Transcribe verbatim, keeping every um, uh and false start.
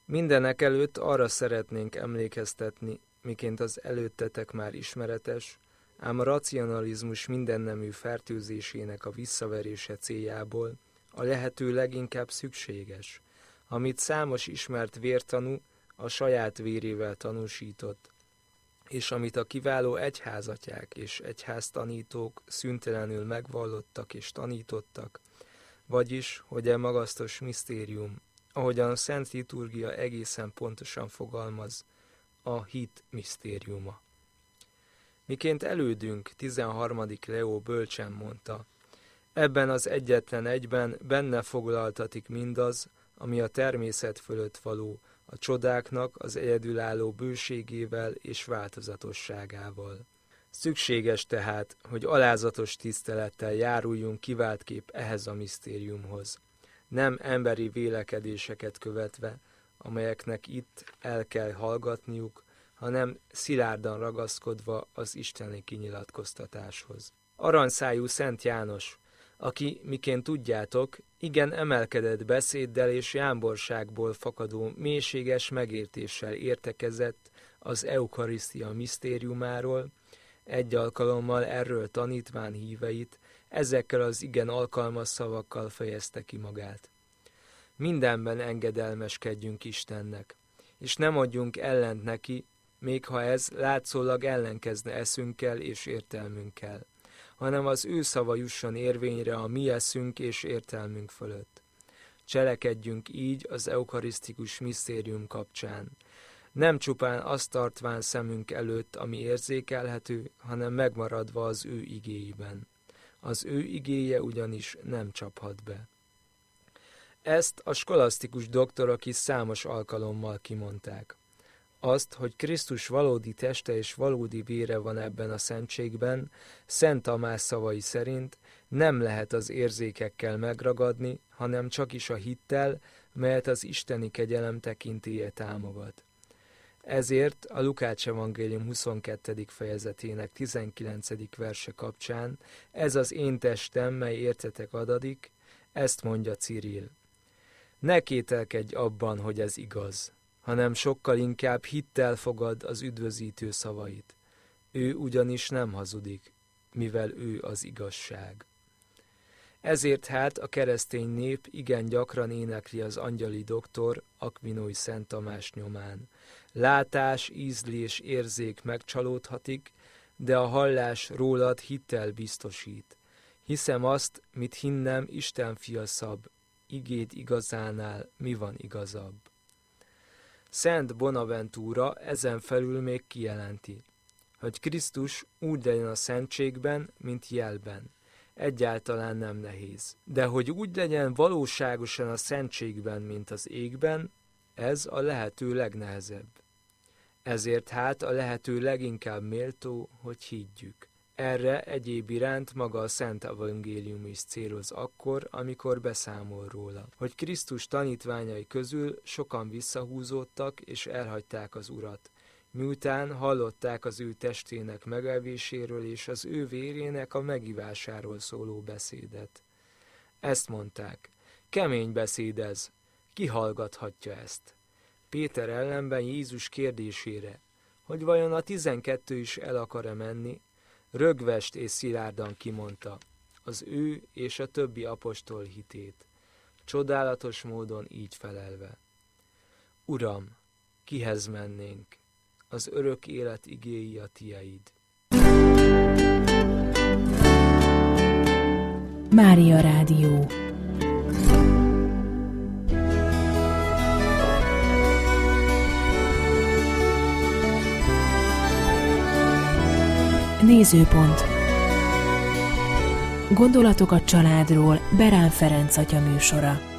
Mindenekelőtt arra szeretnénk emlékeztetni, miként az előttetek már ismeretes, ám a racionalizmus mindennemű fertőzésének a visszaverése céljából a lehető leginkább szükséges, amit számos ismert vértanú a saját vérével tanúsított, és amit a kiváló egyházatyák és egyháztanítók szüntelenül megvallottak és tanítottak, vagyis, hogy e magasztos misztérium, ahogyan a Szent Liturgia egészen pontosan fogalmaz, a hit misztériuma. Miként elődünk tizenharmadik Leó bölcsen mondta, ebben az egyetlen egyben benne foglaltatik mindaz, ami a természet fölött való, a csodáknak az egyedülálló bőségével és változatosságával. Szükséges tehát, hogy alázatos tisztelettel járuljunk kiváltképp ehhez a misztériumhoz, nem emberi vélekedéseket követve, amelyeknek itt el kell hallgatniuk, hanem szilárdan ragaszkodva az isteni kinyilatkoztatáshoz. Aranyszájú Szent János, aki, miként tudjátok, igen emelkedett beszéddel és jámborságból fakadó mélységes megértéssel értekezett az eukarisztia misztériumáról, egy alkalommal erről tanítván híveit, ezekkel az igen alkalmas szavakkal fejezte ki magát. Mindenben engedelmeskedjünk Istennek, és nem adjunk ellent neki, még ha ez látszólag ellenkezne eszünkkel és értelmünkkel, hanem az ő szava jusson érvényre a mi eszünk és értelmünk fölött. Cselekedjünk így az eukarisztikus misztérium kapcsán, nem csupán azt tartván szemünk előtt, ami érzékelhető, hanem megmaradva az ő igéiben. Az ő igéje ugyanis nem csaphat be. Ezt a skolasztikus doktorok is számos alkalommal kimondták. Azt, hogy Krisztus valódi teste és valódi vére van ebben a szentségben, Szent Tamás szavai szerint nem lehet az érzékekkel megragadni, hanem csak is a hittel, melyet az isteni kegyelem tekintélye támogat. Ezért a Lukács evangélium huszonkettedik fejezetének tizenkilencedik verse kapcsán ez az én testem, mely értetek adadik, ezt mondja Cirill. Ne kételkedj abban, hogy ez igaz, hanem sokkal inkább hittel fogad az üdvözítő szavait. Ő ugyanis nem hazudik, mivel ő az igazság. Ezért hát a keresztény nép igen gyakran énekli az angyali doktor Akvinói Szent Tamás nyomán. Látás, ízlés, érzék megcsalódhatik, de a hallás rólad hittel biztosít. Hiszem azt, mit hinnem, Isten fia szab, igéd igazánál mi van igazabb. Szent Bonaventura ezen felül még kijelenti, hogy Krisztus úgy legyen a szentségben, mint jelben. Egyáltalán nem nehéz. De hogy úgy legyen valóságosan a szentségben, mint az égben, ez a lehető legnehezebb. Ezért hát a lehető leginkább méltó, hogy higgyük. Erre egyéb iránt maga a Szent Evangélium is céloz akkor, amikor beszámol róla, hogy Krisztus tanítványai közül sokan visszahúzódtak és elhagyták az Urat, miután hallották az ő testének megevéséről és az ő vérének a megivásáról szóló beszédet. Ezt mondták, kemény beszéd ez, ki hallgathatja ezt? Péter ellenben Jézus kérdésére, hogy vajon a tizenkettő is el akar-e menni, rögvest és szilárdan kimondta az ő és a többi apostol hitét, csodálatos módon így felelve. Uram, kihez mennénk? Az örök élet igéi a tieid. Mária Rádió. Nézőpont. Gondolatok a családról Berán Ferenc atya műsora.